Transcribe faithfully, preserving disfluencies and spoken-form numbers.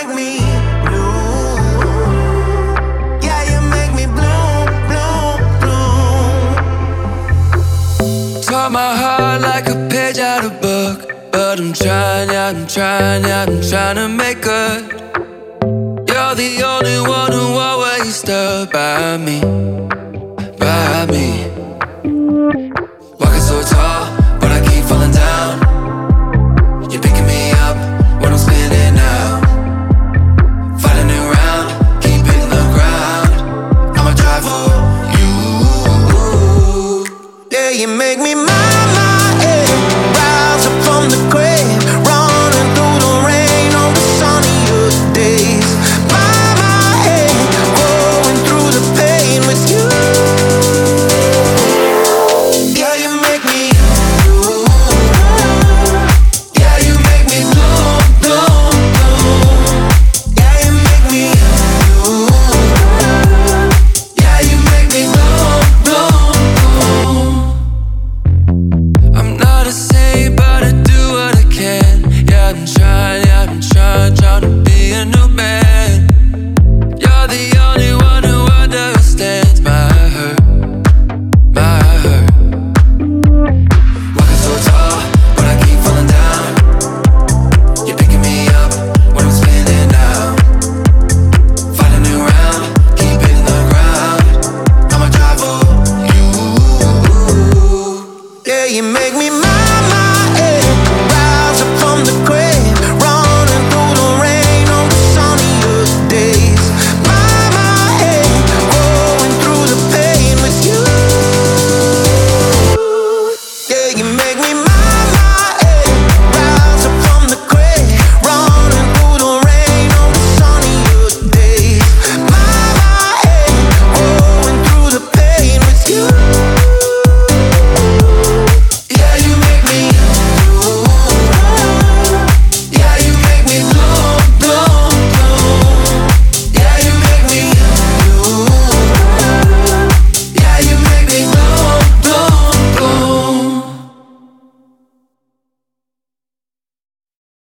make me blue. Yeah, you make me bloom, bloom, bloom. Tore my heart like a page out of book, but I'm trying, yeah, I'm trying, yeah, I'm trying to make good. You're the only one who always stood by me, by me.